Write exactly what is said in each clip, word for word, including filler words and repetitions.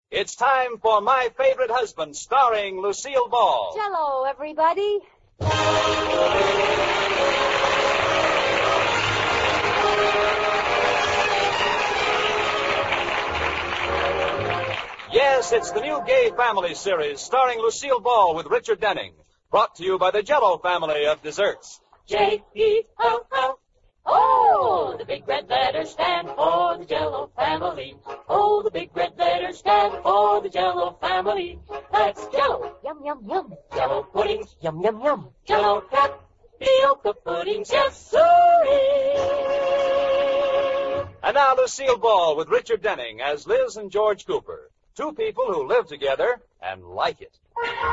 It's time for My Favorite Husband, starring Lucille Ball. Hello, everybody. Yes, it's the new Gay Family series, starring Lucille Ball with Richard Denning. Brought to you by the Jell-O family of desserts. J E L L. Oh, the big red letters stand for the Jell-O family. Oh, the big red letters stand for the Jell-O family. That's Jell-O. Yum, yum, yum. Jell-O puddings. Yum, yum, yum. Jell-O tapioca puddings. Yes, sirree. And now Lucille Ball with Richard Denning as Liz and George Cooper. Two people who live together and like it.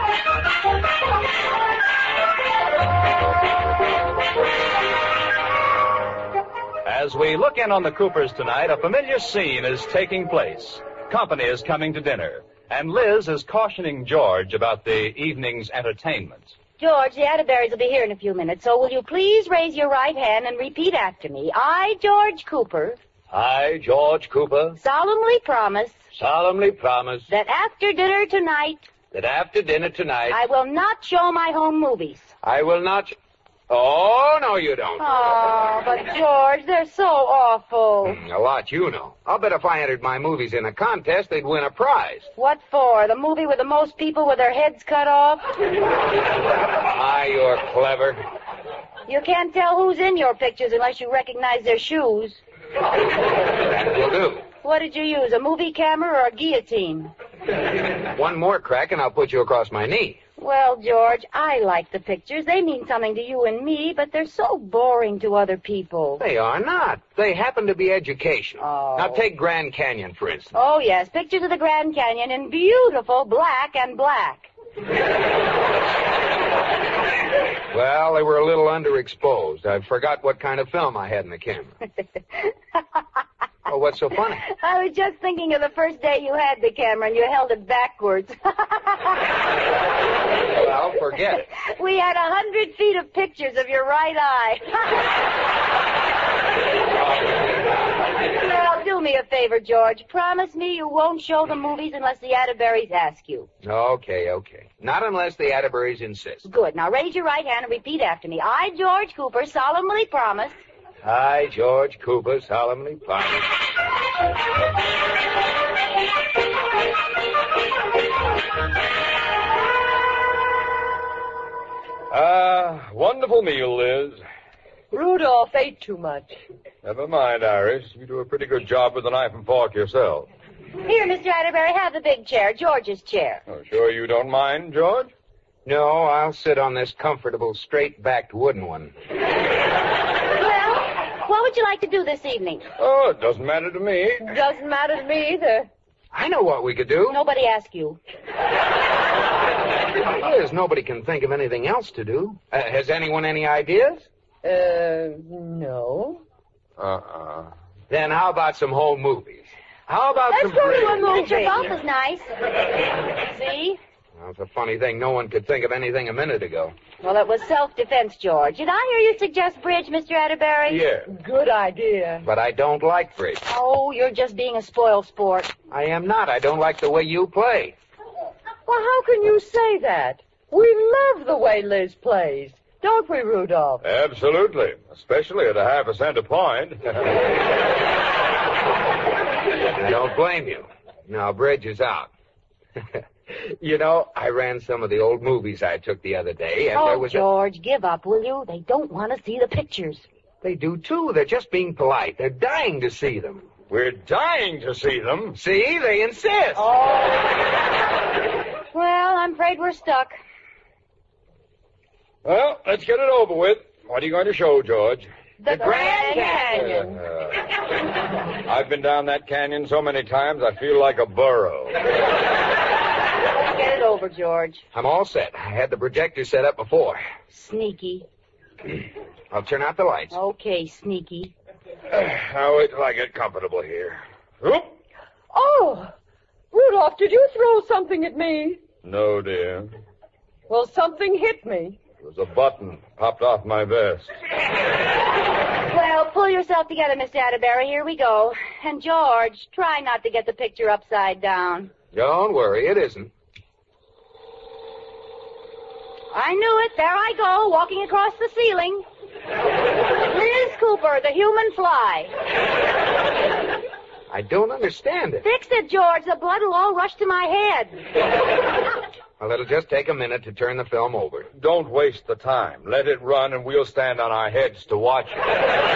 As we look in on the Coopers tonight, a familiar scene is taking place. Company is coming to dinner, and Liz is cautioning George about the evening's entertainment. George, the Atterberries will be here in a few minutes, so will you please raise your right hand and repeat after me? I, George Cooper, I, George Cooper, solemnly promise solemnly promise that after dinner tonight, that after dinner tonight, I will not show my home movies. I will not... Oh, no, you don't. Oh, but George, they're so awful. A lot you know. I'll bet if I entered my movies in a contest, they'd win a prize. What for? The movie with the most people with their heads cut off? Ah, you're clever. You can't tell who's in your pictures unless you recognize their shoes. That will do. What did you use, a movie camera or a guillotine? One more crack and I'll put you across my knee. Well, George, I like the pictures. They mean something to you and me, but they're so boring to other people. They are not. They happen to be educational. Oh. Now take Grand Canyon, for instance. Oh, yes, pictures of the Grand Canyon in beautiful black and black. Well, they were a little underexposed. I forgot what kind of film I had in the camera. Oh, what's so funny? I was just thinking of the first day you had the camera and you held it backwards. Well, forget it. We had a hundred feet of pictures of your right eye. Well, do me a favor, George. Promise me you won't show the movies unless the Atterberries ask you. Okay, okay. Not unless the Atterberries insist. Good. Now raise your right hand and repeat after me. I, George Cooper, solemnly promise... I, George Cooper, solemnly promise. Ah, wonderful meal, Liz. Rudolph ate too much. Never mind, Iris. You do a pretty good job with the knife and fork yourself. Here, Mister Atterbury, have the big chair, George's chair. Oh, sure you don't mind, George? No, I'll sit on this comfortable, straight-backed wooden one. Well, what would you like to do this evening? Oh, it doesn't matter to me. Doesn't matter to me either. I know what we could do. Nobody asked you. Liz, nobody can think of anything else to do. Uh, has anyone any ideas? Uh, no. Uh-uh. Then how about some home movies? How about Let's some go to bridge? a movie. Picture golf is nice. See? Well, it's a funny thing. No one could think of anything a minute ago. Well, it was self-defense, George. Did I hear you suggest bridge, Mister Atterbury? Yeah. Good idea. But I don't like bridge. Oh, you're just being a spoiled sport. I am not. I don't like the way you play. Well, how can you say that? We love the way Liz plays. Don't we, Rudolph? Absolutely. Especially at a half a cent a point. I don't blame you. Now, bridge is out. You know, I ran some of the old movies I took the other day, and oh, there was George, give up, will you? They don't want to see the pictures. a... They do, too. They're just being polite. They're dying to see them. We're dying to see them. See? They insist. Oh. Well, I'm afraid we're stuck. Well, let's get it over with. What are you going to show, George? The, the Grand, Grand Canyon. Uh, I've been down that canyon so many times, I feel like a burro. Let's get it over, George. I'm all set. I had the projector set up before. Sneaky. I'll turn out the lights. Okay, sneaky. Now wait till I get comfortable here. Oop. Oh, Rudolph, did you throw something at me? No, dear. Well, something hit me. It was a button popped off my vest. Well, pull yourself together, Mister Atterbury. Here we go. And, George, try not to get the picture upside down. Don't worry, it isn't. I knew it. There I go, walking across the ceiling. Liz Cooper, the human fly. I don't understand it. Fix it, George. The blood will all rush to my head. Well, it'll just take a minute to turn the film over. Don't waste the time. Let it run, and we'll stand on our heads to watch it.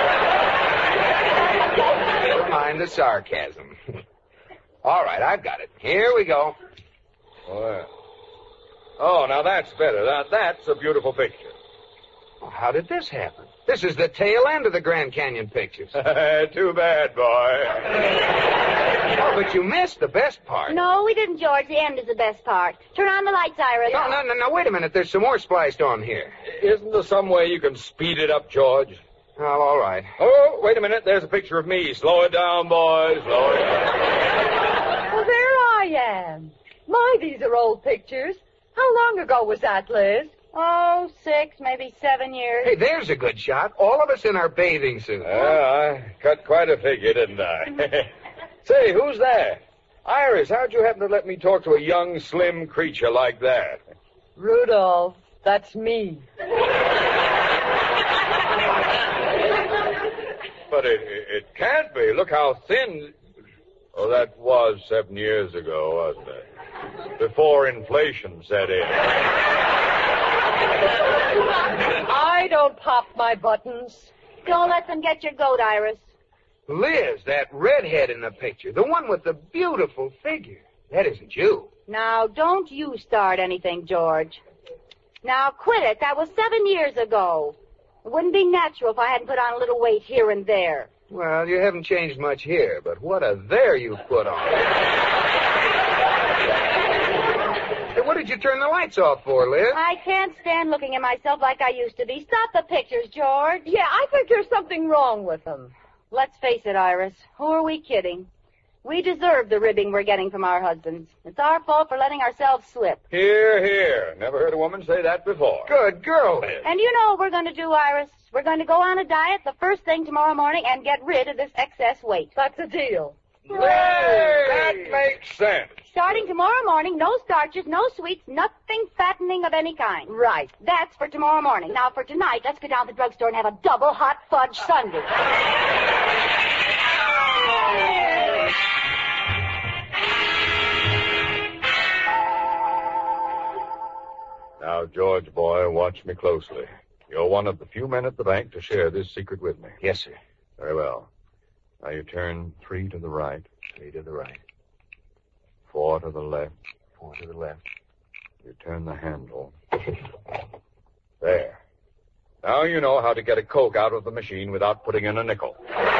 Never mind the sarcasm. All right, I've got it. Here we go. Well. Oh, now that's better. Now, that's a beautiful picture. Well, how did this happen? This is the tail end of the Grand Canyon pictures. Too bad, boy. Oh, but you missed the best part. No, we didn't, George. The end is the best part. Turn on the lights, Iris. No, no, no, no, wait a minute. There's some more spliced on here. Isn't there some way you can speed it up, George? Well, all right. Oh, wait a minute. There's a picture of me. Slow it down, boys. Slow it down. Well, there I am. My, these are old pictures. How long ago was that, Liz? Oh, six, maybe seven years. Hey, there's a good shot. All of us in our bathing suits. Yeah, I cut quite a figure, didn't I? Say, who's that? Iris, how'd you happen to let me talk to a young, slim creature like that? Rudolph, that's me. But it, it, it can't be. Look how thin... Oh, that was seven years ago, wasn't it? Before inflation set in. I don't pop my buttons. Don't let them get your goat, Iris. Liz, that redhead in the picture, the one with the beautiful figure. That isn't you. Now, don't you start anything, George. Now, quit it. That was seven years ago. It wouldn't be natural if I hadn't put on a little weight here and there. Well, you haven't changed much here, but what a there you've put on. Hey, what did you turn the lights off for, Liz? I can't stand looking at myself like I used to be. Stop the pictures, George. Yeah, I think there's something wrong with them. Let's face it, Iris. Who are we kidding? We deserve the ribbing we're getting from our husbands. It's our fault for letting ourselves slip. Here, here. Never heard a woman say that before. Good girl, Liz. And you know what we're going to do, Iris? We're going to go on a diet the first thing tomorrow morning and get rid of this excess weight. That's a deal. Hey, that makes sense. Starting tomorrow morning, no starches, no sweets, nothing fattening of any kind. Right. That's for tomorrow morning. Now, for tonight, let's go down to the drugstore and have a double hot fudge sundae. Now, George, boy, watch me closely. You're one of the few men at the bank to share this secret with me. Yes, sir. Very well. Now you turn three to the right. Three to the right. Four to the left. Four to the left. You turn the handle. There. Now you know how to get a Coke out of the machine without putting in a nickel.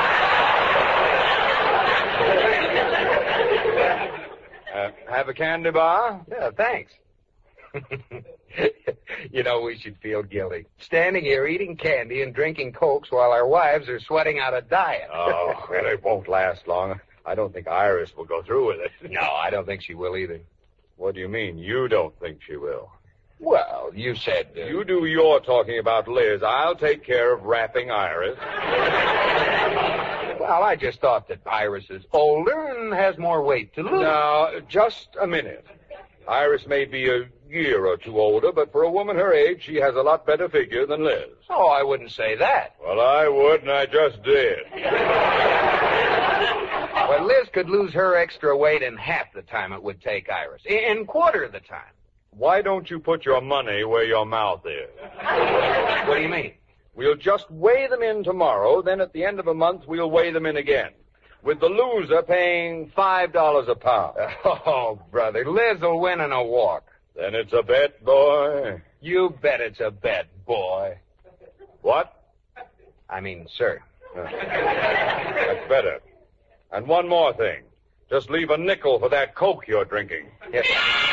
uh, have a candy bar? Yeah, thanks. You know, we should feel guilty. Standing here eating candy and drinking Cokes while our wives are sweating out a diet. Oh, well, it won't last long. I don't think Iris will go through with it. No, I don't think she will either. What do you mean, you don't think she will? Well, you said... Uh... You do your talking about Liz. I'll take care of wrapping Iris. Well, I just thought that Iris is older and has more weight to lose. Now, just a minute. Iris may be a year or two older, but for a woman her age, she has a lot better figure than Liz. Oh, I wouldn't say that. Well, I would, and I just did. Well, Liz could lose her extra weight in half the time it would take Iris. In quarter of the time. Why don't you put your money where your mouth is? What do you mean? We'll just weigh them in tomorrow, then at the end of a month, we'll weigh them in again. With the loser paying five dollars a pound. Oh, brother, Liz will win in a walk. Then it's a bet, boy. You bet it's a bet, boy. What? I mean, sir. Uh, that's better. And one more thing. Just leave a nickel for that Coke you're drinking. Yes.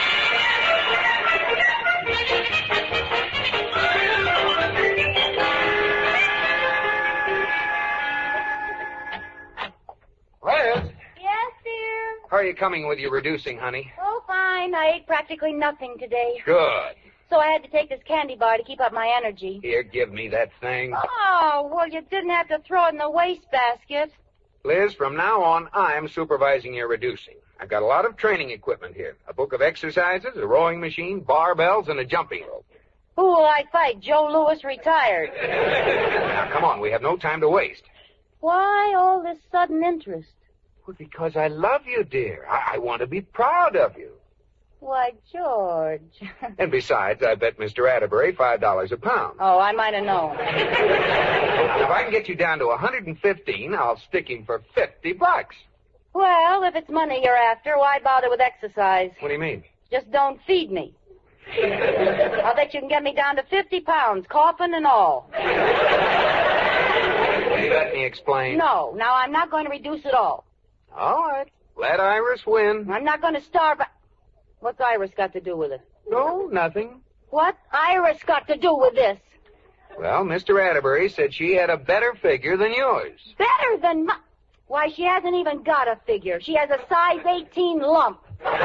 Liz? Yes, dear? How are you coming with your reducing, honey? Oh, fine. I ate practically nothing today. Good. So I had to take this candy bar to keep up my energy. Here, give me that thing. Oh, well, you didn't have to throw it in the wastebasket. Liz, from now on, I'm supervising your reducing. I've got a lot of training equipment here. A book of exercises, a rowing machine, barbells, and a jumping rope. Who will I fight? Joe Louis retired. Now, come on. We have no time to waste. Why all this sudden interest? Well, because I love you, dear. I, I want to be proud of you. Why, George. And besides, I bet Mister Atterbury five dollars a pound. Oh, I might have known. If I can get you down to one hundred fifteen, I'll stick him for fifty bucks. Well, if it's money you're after, why bother with exercise? What do you mean? Just don't feed me. I'll bet you can get me down to fifty pounds, coffin and all. Will you let me explain? No, now I'm not going to reduce at all. All right. Let Iris win. I'm not going to starve. What's Iris got to do with it? No, nothing. What Iris got to do with this? Well, Mister Atterbury said she had a better figure than yours. Better than my... Why, she hasn't even got a figure. She has a size eighteen lump.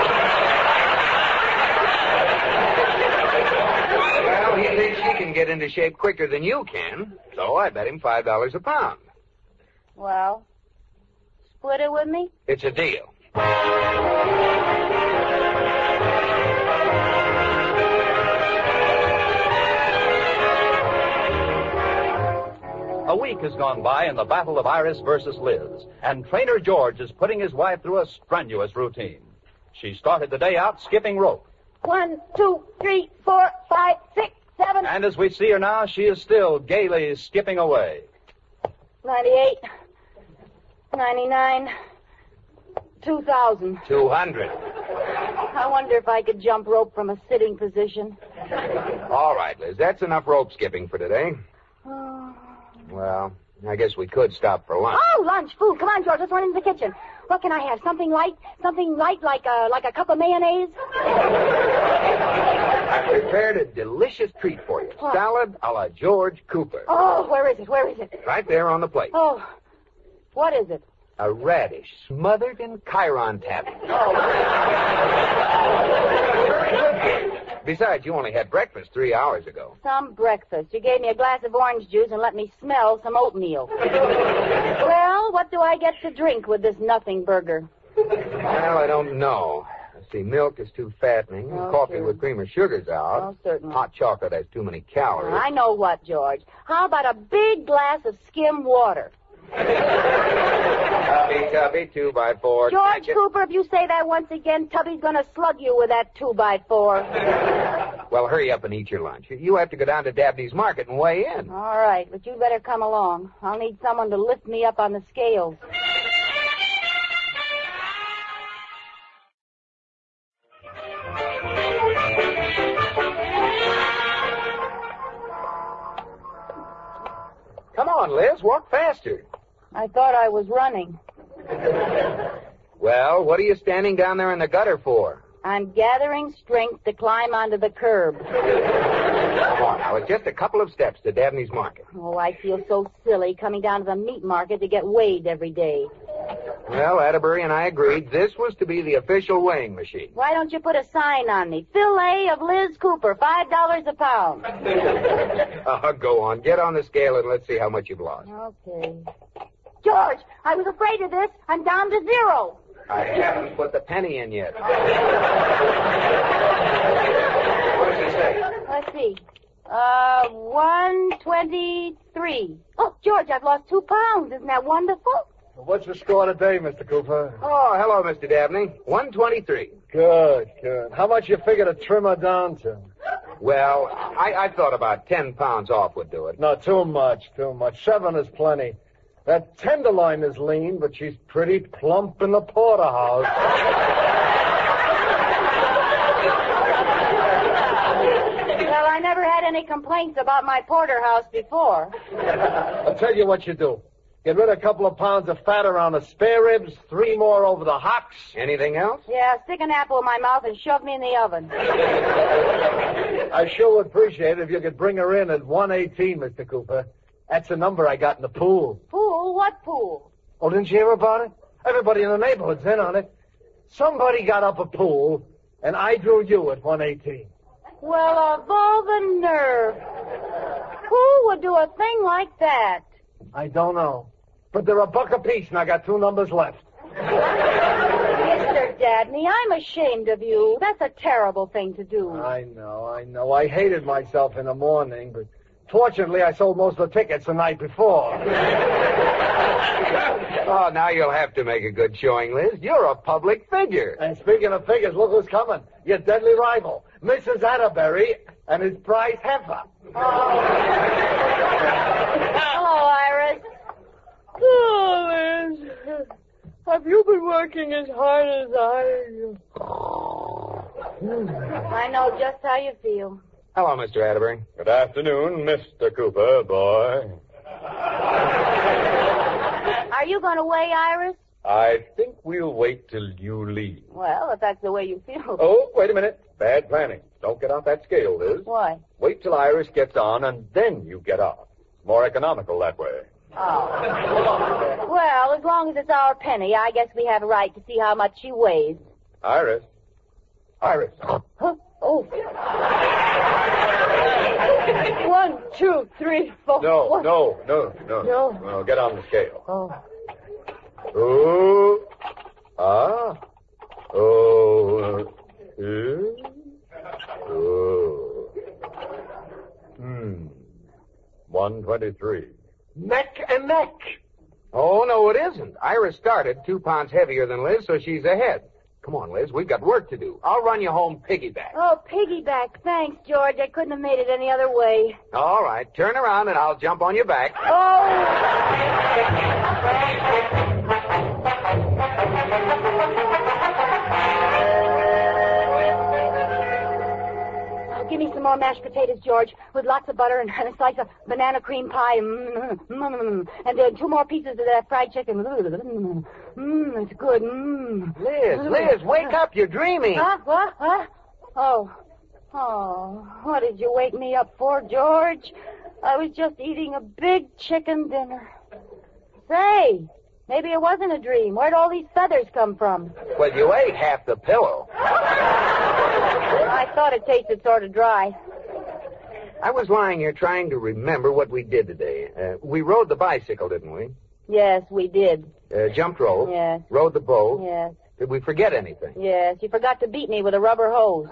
Well, he thinks she can get into shape quicker than you can, so I bet him five dollars a pound. Well, split it with me? It's a deal. A week has gone by in the battle of Iris versus Liz, and Trainer George is putting his wife through a strenuous routine. She started the day out skipping rope. One, two, three, four, five, six, seven. And as we see her now, she is still gaily skipping away. Ninety-eight, ninety-nine, two thousand. Two hundred. I wonder if I could jump rope from a sitting position. All right, Liz, that's enough rope skipping for today. Oh. Well, I guess we could stop for lunch. Oh, lunch, food. Come on, George. Let's run into the kitchen. What can I have? Something light? Something light like a, like a cup of mayonnaise? I prepared a delicious treat for you. What? Salad a la George Cooper. Oh, where is it? Where is it? Right there on the plate. Oh, what is it? A radish smothered in Chiron taffy. Oh. Besides, you only had breakfast three hours ago. Some breakfast. You gave me a glass of orange juice and let me smell some oatmeal. Well, what do I get to drink with this nothing burger? Well, I don't know. See, milk is too fattening. Oh, Coffee sure. with cream or sugar's out. Oh, certainly. Hot chocolate has too many calories. I know what, George. How about a big glass of skim water? Tubby, Tubby, two by four. George Cooper, if you say that once again, Tubby's going to slug you with that two by four. Well, hurry up and eat your lunch. You have to go down to Dabney's Market and weigh in. All right, but you better come along. I'll need someone to lift me up on the scales. Come on, Liz, walk faster. I thought I was running. Well, what are you standing down there in the gutter for? I'm gathering strength to climb onto the curb. Come on now, it's just a couple of steps to Dabney's Market. Oh, I feel so silly coming down to the meat market to get weighed every day. Well, Atterbury and I agreed this was to be the official weighing machine. Why don't you put a sign on me? Fillet of Liz Cooper, five dollars a pound. Uh, go on, get on the scale and let's see how much you've lost. Okay. George, I was afraid of this. I'm down to zero. I haven't put the penny in yet. What does it say? Let's see. Uh, one twenty-three. Oh, George, I've lost two pounds. Isn't that wonderful? What's the score today, Mister Cooper? Oh, hello, Mister Dabney. one twenty-three. Good, good. How much you figure to trim her down to? Well, I, I thought about ten pounds off would do it. No, too much, too much. Seven is plenty. That tenderloin is lean, but she's pretty plump in the porterhouse. Well, I never had any complaints about my porterhouse before. I'll tell you what you do. Get rid of a couple of pounds of fat around the spare ribs, three more over the hocks. Anything else? Yeah, stick an apple in my mouth and shove me in the oven. I sure would appreciate it if you could bring her in at one eighteen, Mister Cooper. That's the number I got in the pool. Pool? What pool? Oh, didn't you hear about it? Everybody in the neighborhood's in on it. Somebody got up a pool, and I drew you at one eighteen. Well, of all the nerve. Who would do a thing like that? I don't know. But they're a buck apiece, and I got two numbers left. Mister Dabney, I'm ashamed of you. That's a terrible thing to do. I know, I know. I hated myself in the morning, but fortunately I sold most of the tickets the night before. Oh, now you'll have to make a good showing, Liz. You're a public figure. And speaking of figures, look who's coming. Your deadly rival, Missus Atterbury and his prize heifer. Hello, Iris. Oh, Liz. Have you been working as hard as I? I know just how you feel. Hello, Mister Atterbury. Good afternoon, Mister Cooper, boy. Are you going to weigh Iris? I think we'll wait till you leave. Well, if that's the way you feel. Oh, wait a minute. Bad planning. Don't get off that scale, Liz. Why? Wait till Iris gets on, and then you get off. More economical that way. Oh. Well, as long as it's our penny, I guess we have a right to see how much she weighs. Iris. Iris. Huh? Oh. One, two, three, four. No, one. no, no, no. No. No, get on the scale. Oh. Oh. Ah. Oh. Uh, oh. Hmm. one twenty-three. Neck and neck. Oh, no, it isn't. Iris started two pounds heavier than Liz, so she's ahead. Come on, Liz. We've got work to do. I'll run you home piggyback. Oh, piggyback. Thanks, George. I couldn't have made it any other way. All right. Turn around and I'll jump on your back. Oh. Give me some more mashed potatoes, George, with lots of butter and a slice of banana cream pie. Mm, mm, mm, and uh, two more pieces of that fried chicken. Mmm, mm, it's good. Mm. Liz, Liz, wake up. You're dreaming. Huh? What? Huh? Oh. Oh, what did you wake me up for, George? I was just eating a big chicken dinner. Say, maybe it wasn't a dream. Where'd all these feathers come from? Well, you ate half the pillow. I thought it tasted sort of dry. I was lying here trying to remember what we did today. Uh, we rode the bicycle, didn't we? Yes, we did. Uh, jumped rope. Yes. Rode the boat. Yes. Did we forget anything? Yes, you forgot to beat me with a rubber hose.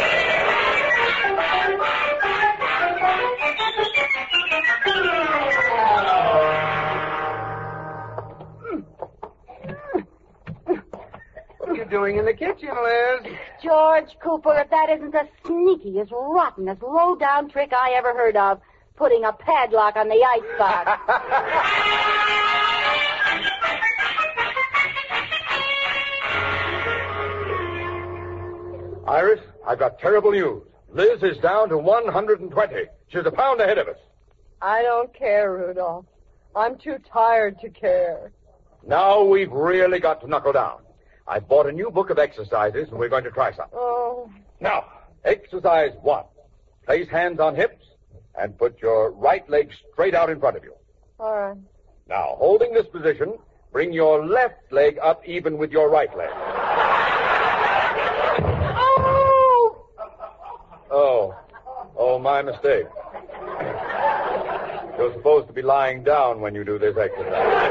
What are you doing in the kitchen, Liz? George Cooper, if that isn't the sneakiest, rottenest, low-down trick I ever heard of, putting a padlock on the icebox. Iris, I've got terrible news. Liz is down to one hundred twenty. She's a pound ahead of us. I don't care, Rudolph. I'm too tired to care. Now we've really got to knuckle down. I bought a new book of exercises, and we're going to try some. Oh. Now, exercise one. Place hands on hips and put your right leg straight out in front of you. All right. Now, holding this position, bring your left leg up even with your right leg. Oh! Oh. Oh, my mistake. You're supposed to be lying down when you do this exercise.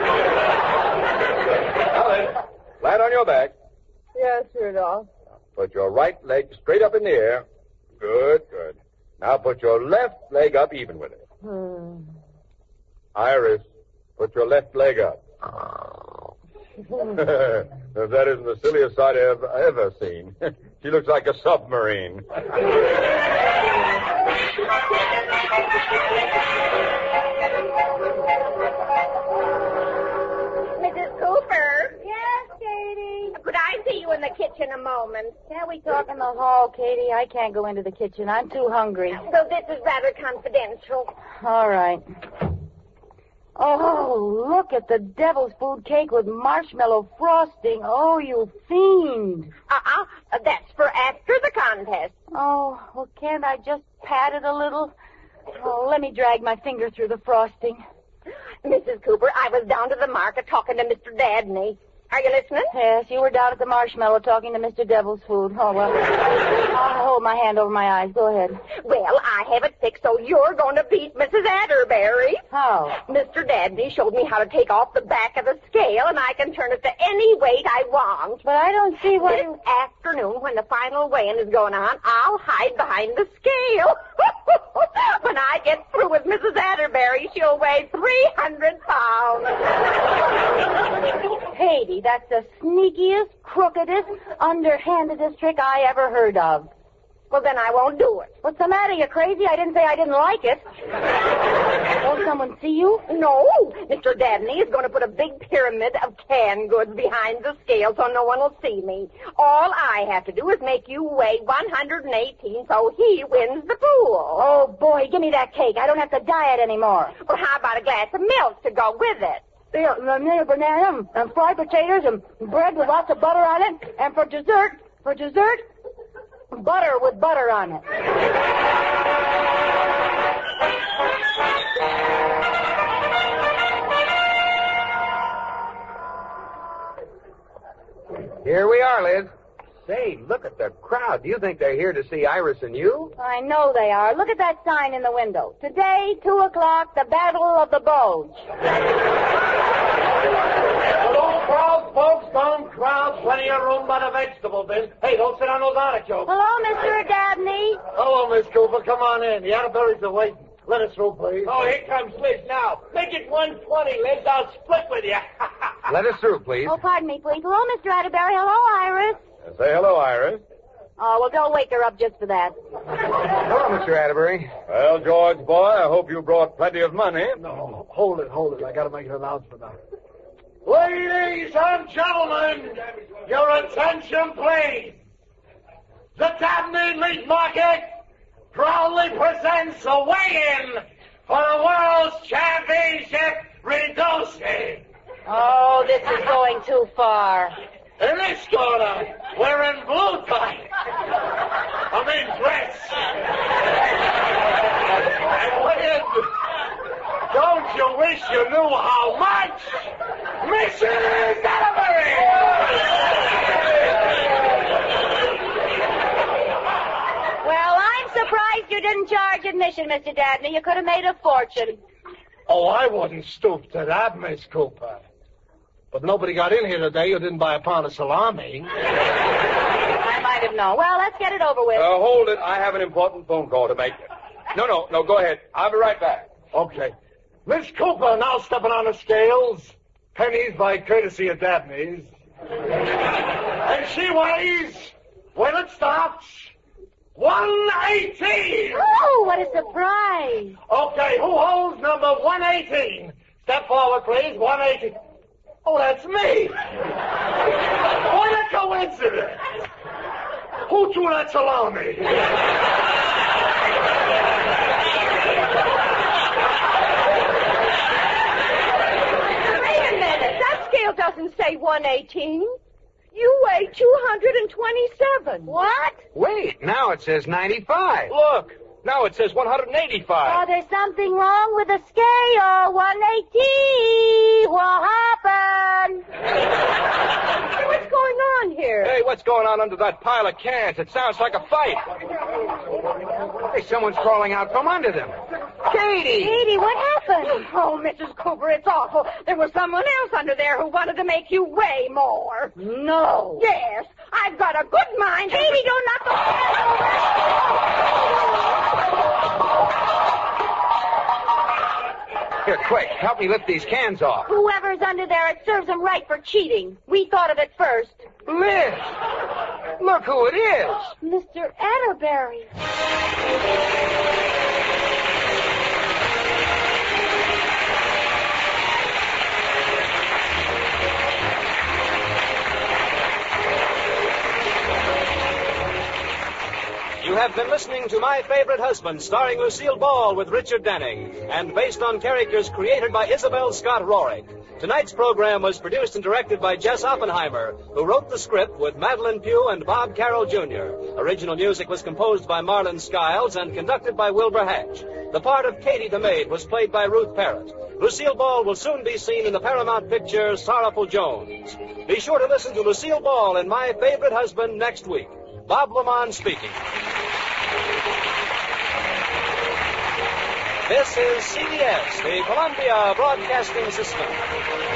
Now then, flat on your back. Yes, Rudolph. Put your right leg straight up in the air. Good, good. Now put your left leg up even with it. Hmm. Iris, put your left leg up. If that isn't the silliest sight I've ever seen. She looks like a submarine. Missus Cooper, Yes, Katie. could I see you in the kitchen a moment? Can't we talk in the hall, Katie? I can't go into the kitchen. I'm too hungry. So this is rather confidential. All right. Oh, look at the devil's food cake with marshmallow frosting. Oh, you fiend. Uh-uh. That's for after the contest. Oh, well, can't I just pat it a little? Oh, let me drag my finger through the frosting. Missus Cooper, I was down to the market talking to Mister Dabney. Are you listening? Yes, you were down at the Marshmallow talking to Mister Devil's Food. Oh, well, I'll hold my hand over my eyes. Go ahead. Well, I have it fixed, so you're going to beat Missus Atterbury. How? Mister Dabney showed me how to take off the back of the scale, and I can turn it to any weight I want. But I don't see what This you... afternoon, when the final weighing is going on, I'll hide behind the scale. When I get through with Missus Atterbury, she'll weigh three hundred pounds. Katie, that's the sneakiest, crookedest, underhandedest trick I ever heard of. Well, then I won't do it. What's the matter? You crazy? I didn't say I didn't like it. Won't someone see you? No. Mister Dabney is going to put a big pyramid of canned goods behind the scale so no one will see me. All I have to do is make you weigh one hundred eighteen so he wins the pool. Oh, boy, give me that cake. I don't have to diet anymore. Well, how about a glass of milk to go with it? Yeah, and then a banana and fried potatoes and bread with lots of butter on it. And for dessert, for dessert, butter with butter on it. Here we are, Liz. Say, look at the crowd. Do you think they're here to see Iris and you? I know they are. Look at that sign in the window. Today, two o'clock, the Battle of the Bulge. Don't crowd, folks. Don't crowd. Plenty of room by the vegetable bin. Hey, don't sit on those artichokes. Hello, Mister Dabney. Hello, Miss Cooper. Come on in. The Atterburys are waiting. Let us through, please. Oh, here comes Liz now. Make it one twenty, Liz. I'll split with you. Let us through, please. Oh, pardon me, please. Hello, Mister Atterbury. Hello, Iris. Say hello, Iris. Oh, well, don't wake her up just for that. Hello, Mister Atterbury. Well, George, boy, I hope you brought plenty of money. No, hold it, hold it. I got to make an announcement now. Ladies and gentlemen, your attention, please. The Dabney Meat Market proudly presents a weigh-in for the World's Championship Reducing. Oh, this is going too far. In this corner, we're in blue tie. I mean dress. And don't you wish you knew how much? Missus Atterbury! Well, I'm surprised you didn't charge admission, Mister Dabney. You could have made a fortune. Oh, I wouldn't stoop to that, Miss Cooper. But nobody got in here today who didn't buy a pound of salami. I might have known. Well, let's get it over with. Uh, hold it. I have an important phone call to make. No, no, no, go ahead. I'll be right back. Okay. Miss Cooper now stepping on the scales. Pennies by courtesy of Dabney's. And she weighs, when it stops, one eighteen. Oh, what a surprise. Okay, who holds number one eighteen? Step forward, please. one eighteen. Oh, that's me. What a coincidence. Who threw that salami? Wait a minute. That scale doesn't say one eighteen. You weigh two hundred twenty-seven. What? Wait, now it says ninety-five. Look, now it says one hundred eighty-five. Oh, there's something wrong with the scale. one eighteen. What happened? What's going on here? Hey, what's going on under that pile of cans? It sounds like a fight. Hey, someone's crawling out from under them. Katie! Katie, what happened? Oh, Missus Cooper, it's awful. There was someone else under there who wanted to make you weigh more. No. Yes, I've got a good mind. Katie, don't knock the cans over. Here, quick, help me lift these cans off. Whoever's under there, it serves them right for cheating. We thought of it first. Liz! Look who it is! Mister Atterbury. You have been listening to My Favorite Husband, starring Lucille Ball with Richard Denning, and based on characters created by Isabel Scott Rorick. Tonight's program was produced and directed by Jess Oppenheimer, who wrote the script with Madeline Pugh and Bob Carroll Junior Original music was composed by Marlon Skiles and conducted by Wilbur Hatch. The part of Katie the Maid was played by Ruth Parrott. Lucille Ball will soon be seen in the Paramount picture Sorrowful Jones. Be sure to listen to Lucille Ball in My Favorite Husband next week. Bob LeMond speaking. This is C B S, the Columbia Broadcasting System.